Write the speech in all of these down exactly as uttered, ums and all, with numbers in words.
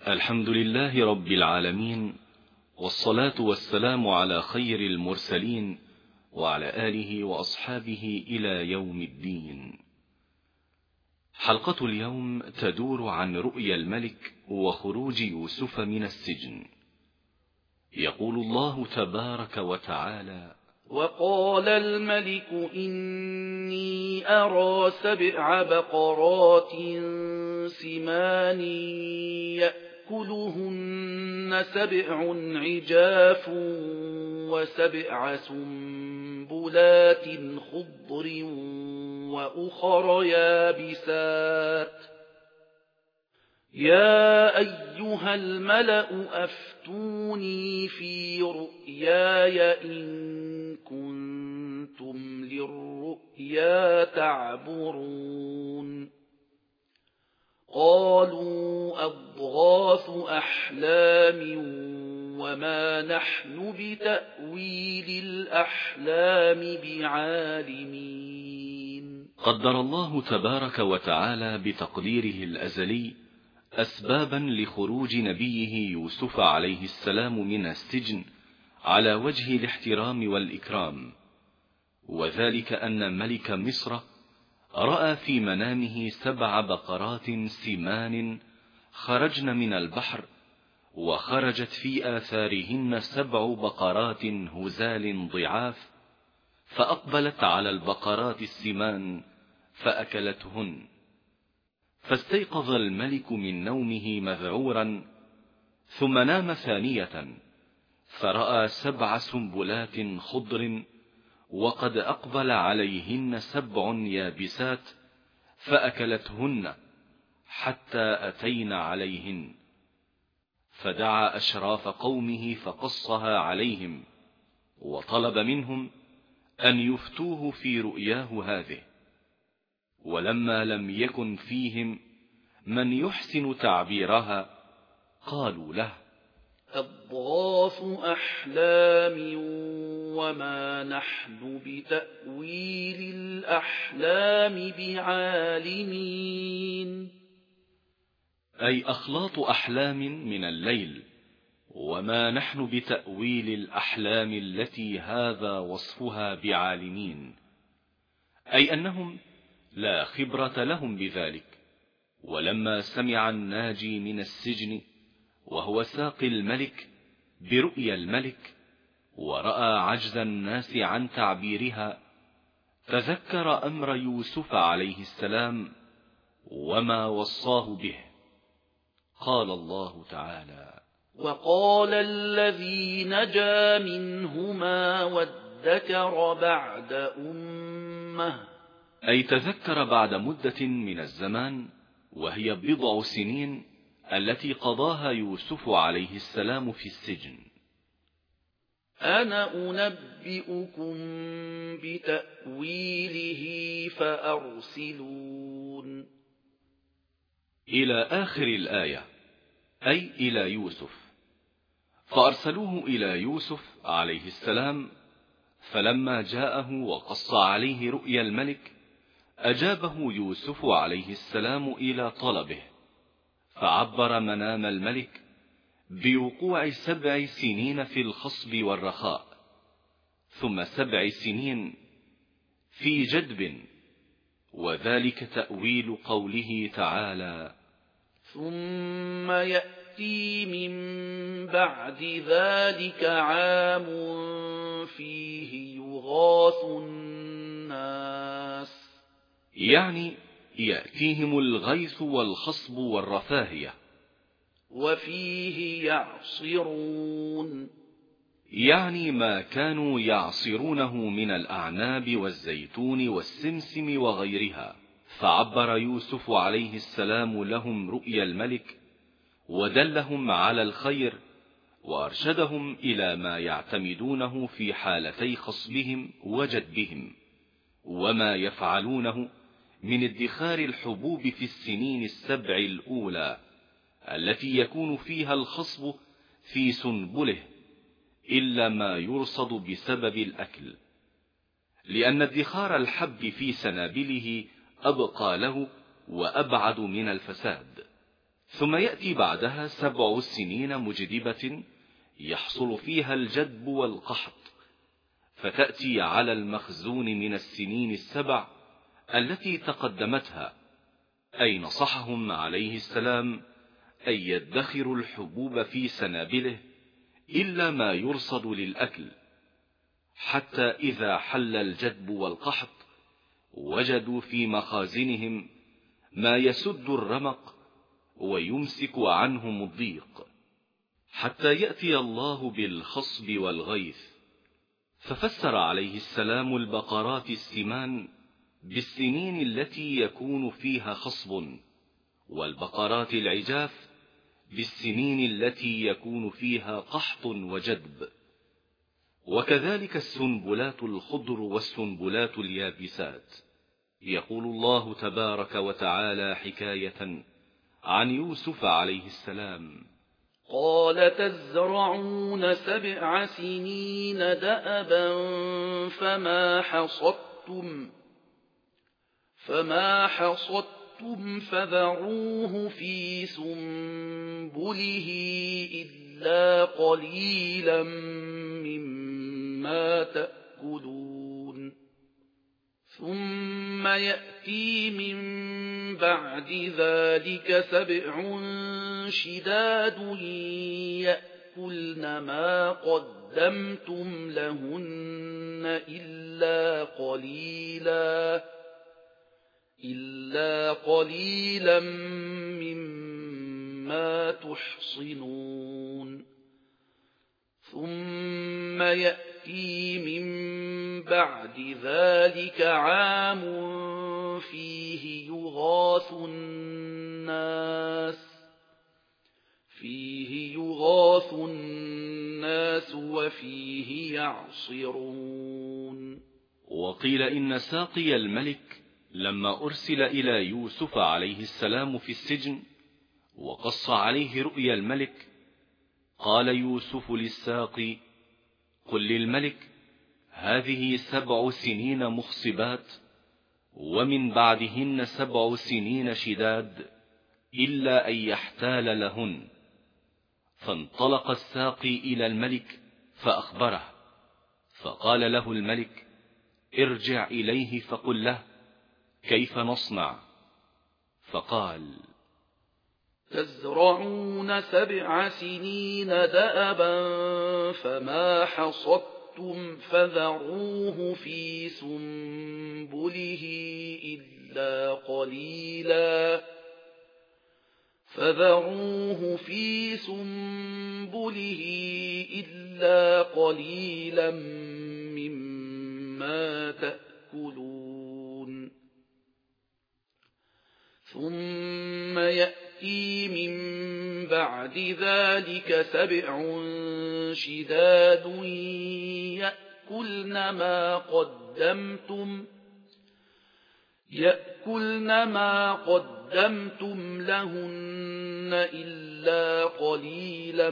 الحمد لله رب العالمين، والصلاة والسلام على خير المرسلين وعلى آله وأصحابه إلى يوم الدين. حلقة اليوم تدور عن رؤيا الملك وخروج يوسف من السجن. يقول الله تبارك وتعالى: وقال الملك إني أرى سبع بقرات سمان يأكلهن سبع عجاف وسبع سنبلات خضر وأخر يابسات يا أيها الملأ أفتوني في رؤياي إن كنتم للرؤيا تعبرون. قالوا أضغاث أحلام وما نحن بتأويل الأحلام بعالمين. قدر الله تبارك وتعالى بتقديره الأزلي أسبابا لخروج نبيه يوسف عليه السلام من السجن على وجه الاحترام والإكرام، وذلك أن ملك مصر رأى في منامه سبع بقرات سمان خرجن من البحر، وخرجت في آثارهن سبع بقرات هزال ضعاف، فأقبلت على البقرات السمان فأكلتهن. فاستيقظ الملك من نومه مذعورا، ثم نام ثانية فرأى سبع سنبلات خضر وقد أقبل عليهن سبع يابسات فأكلتهن حتى أتين عليهن. فدعا أشراف قومه فقصها عليهم، وطلب منهم أن يفتوه في رؤياه هذه. ولما لم يكن فيهم من يحسن تعبيرها قالوا له: أضغاث أحلام وما نحن بتأويل الأحلام بعالمين. أي أخلاط أحلام من الليل، وما نحن بتأويل الأحلام التي هذا وصفها بعالمين، أي أنهم لا خبرة لهم بذلك. ولما سمع الناجي من السجن وهو ساقي الملك برؤيا الملك، ورأى عجز الناس عن تعبيرها، تذكر أمر يوسف عليه السلام وما وصاه به. قال الله تعالى: وقال الذي نجا منهما وادكر بعد أمه. أي تذكر بعد مدة من الزمان وهي بضع سنين التي قضاها يوسف عليه السلام في السجن. أنا أنبئكم بتأويله فأرسلون. إلى آخر الآية، أي إلى يوسف. فأرسلوه إلى يوسف عليه السلام، فلما جاءه وقص عليه رؤيا الملك أجابه يوسف عليه السلام إلى طلبه، فعبر منام الملك بوقوع سبع سنين في الخصب والرخاء، ثم سبع سنين في جدب، وذلك تأويل قوله تعالى: ثم يأتي من بعد ذلك عام فيه يغاث الناس. يعني يأتيهم الغيث والخصب والرفاهية. وفيه يعصرون، يعني ما كانوا يعصرونه من الأعناب والزيتون والسمسم وغيرها. فعبر يوسف عليه السلام لهم رؤيا الملك، ودلهم على الخير، وأرشدهم إلى ما يعتمدونه في حالتي خصبهم وجدبهم، وما يفعلونه من ادخار الحبوب في السنين السبع الأولى التي يكون فيها الخصب في سنبله إلا ما يرصد بسبب الأكل، لأن ادخار الحب في سنابله أبقى له وأبعد من الفساد. ثم يأتي بعدها سبع سنين مجدبة يحصل فيها الجدب والقحط، فتأتي على المخزون من السنين السبع التي تقدمتها، أي نصحهم عليه السلام أن يدخروا الحبوب في سنابله إلا ما يرصد للأكل، حتى إذا حل الجدب والقحط وجدوا في مخازنهم ما يسد الرمق ويمسك عنهم الضيق، حتى يأتي الله بالخصب والغيث. ففسر عليه السلام البقرات السمان بالسنين التي يكون فيها خصب، والبقرات العجاف بالسنين التي يكون فيها قحط وجدب، وكذلك السنبلات الخضر والسنبلات اليابسات. يقول الله تبارك وتعالى حكاية عن يوسف عليه السلام: قال تزرعون سبع سنين دأبا فما حصدتم فما حصدتم فذروه في سنبله إلا قليلا مما تأكلون ثم يأتي من بعد ذلك سبع شداد يأكلن ما قدمتم لهن إلا قليلا إلا قليلا مما تحصنون ثم يأتي من بعد ذلك عام فيه يغاث الناس فيه يغاث الناس وفيه يعصرون. وقيل إن ساقي الملك لما أرسل إلى يوسف عليه السلام في السجن وقص عليه رؤيا الملك، قال يوسف للساقي: قل للملك هذه سبع سنين مخصبات ومن بعدهن سبع سنين شداد إلا أن يحتال لهن. فانطلق الساقي إلى الملك فأخبره، فقال له الملك: ارجع إليه فقل له كيف نصنع؟ فقال: تزرعون سبع سنين دأبا فما حصدتم فذروه في سنبله إلا قليلا فذروه في سنبله إلا قليلا مما تأكلون ثم يأتي من بعد ذلك سبع شداد يأكلن ما قدمتم يأكلن ما قدمتم لهن إلا قليلا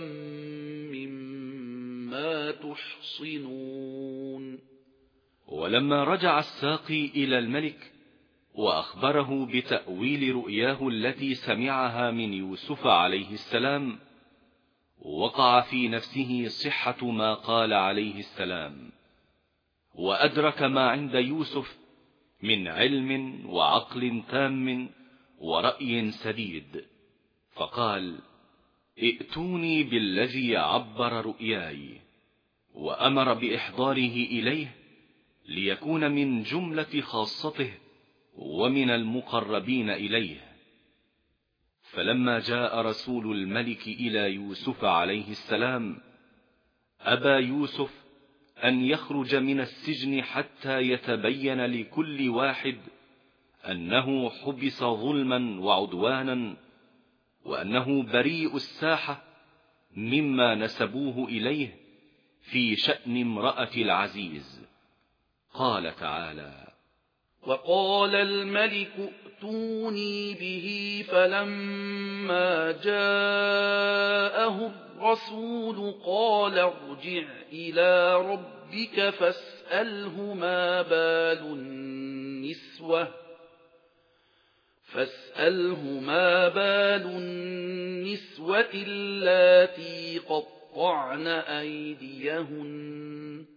مما تحصنون. ولما رجع الساقي إلى الملك وأخبره بتأويل رؤياه التي سمعها من يوسف عليه السلام، وقع في نفسه صحة ما قال عليه السلام، وأدرك ما عند يوسف من علم وعقل تام ورأي سديد، فقال: ائتوني بالذي عبر رؤياي، وأمر بإحضاره إليه ليكون من جملة خاصته ومن المقربين إليه. فلما جاء رسول الملك إلى يوسف عليه السلام أبى يوسف أن يخرج من السجن حتى يتبين لكل واحد أنه حبس ظلما وعدوانا، وأنه بريء الساحة مما نسبوه إليه في شأن امرأة العزيز. قال تعالى: وقال الملك ائتوني به فلما جاءه الرسول قال ارجع إلى ربك فاسأله ما بال النسوة فاسأله ما بال النسوة اللاتي قطعن أيديهن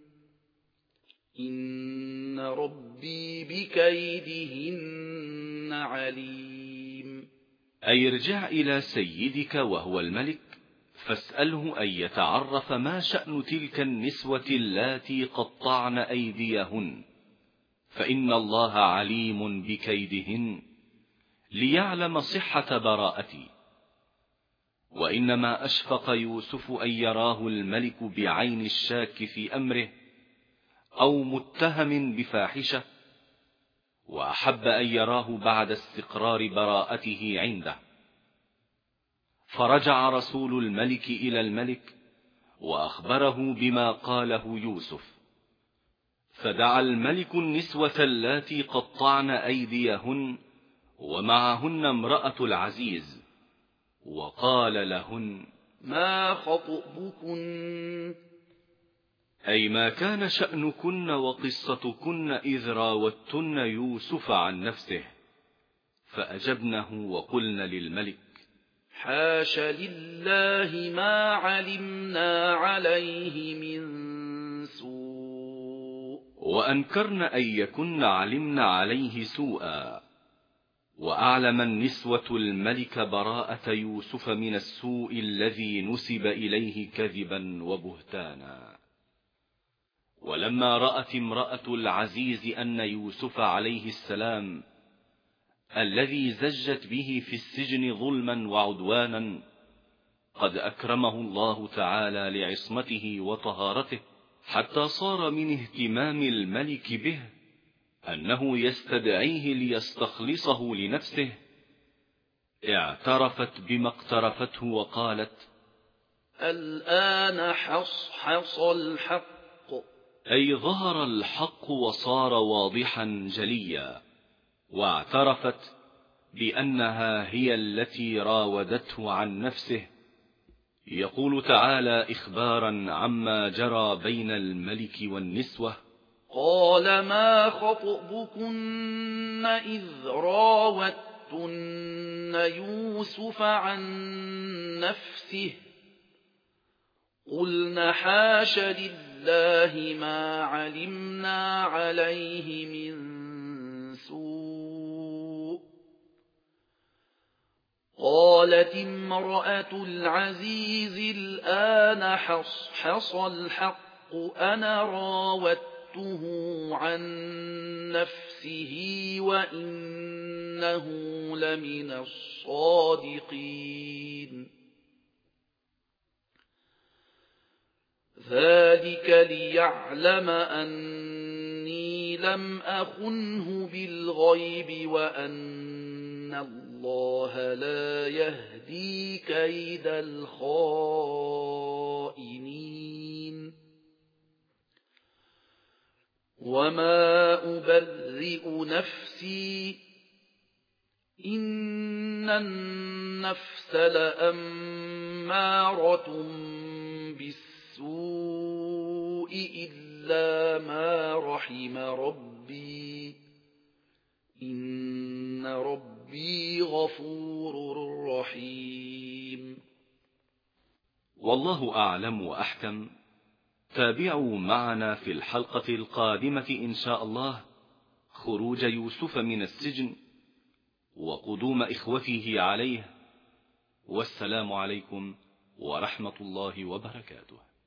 إن ربي بكيدهن عليم. أي ارجع إلى سيدك وهو الملك فاسأله أن يتعرف ما شأن تلك النسوة اللاتي قطعن أيديهن، فإن الله عليم بكيدهن، ليعلم صحة براءتي. وإنما أشفق يوسف أن يراه الملك بعين الشاك في أمره أو متهم بفاحشة، وأحب أن يراه بعد استقرار براءته عنده. فرجع رسول الملك إلى الملك وأخبره بما قاله يوسف، فدعا الملك النسوة اللاتي قطعن أيديهن ومعهن امرأة العزيز، وقال لهن: ما خطبكن؟ أي ما كان شأنكن وقصتكن إذ راوتن يوسف عن نفسه؟ فأجبنه وقلن للملك: حاش لله ما علمنا عليه من سوء. وأنكرن أن يكن علمن عليه سوءا. وأعلم النسوة الملك براءة يوسف من السوء الذي نسب إليه كذبا وبهتانا. ولما رأت امرأة العزيز أن يوسف عليه السلام الذي زجت به في السجن ظلما وعدوانا قد أكرمه الله تعالى لعصمته وطهارته، حتى صار من اهتمام الملك به أنه يستدعيه ليستخلصه لنفسه، اعترفت بما اقترفته وقالت: الآن حصحص الحق. أي ظهر الحق وصار واضحا جليا، واعترفت بأنها هي التي راودته عن نفسه. يقول تعالى إخبارا عما جرى بين الملك والنسوة: قال ما خطبكن إذ راوتن يوسف عن نفسه قلن حاش لله ما علمنا عليه من سوء. قالت امرأة العزيز الآن حصحص الحق أنا راودته عن نفسه وإنه لمن الصادقين. ذلك ليعلم أني لم أخنه بالغيب وأن الله لا يهدي كيد الخائنين. وما أبرئ نفسي إن النفس لأمارة بالسوء إلا ما رحم ربي إن ربي غفور رحيم. والله أعلم وأحكم. تابعوا معنا في الحلقة القادمة إن شاء الله خروج يوسف من السجن وقدوم إخوته عليه. والسلام عليكم ورحمة الله وبركاته.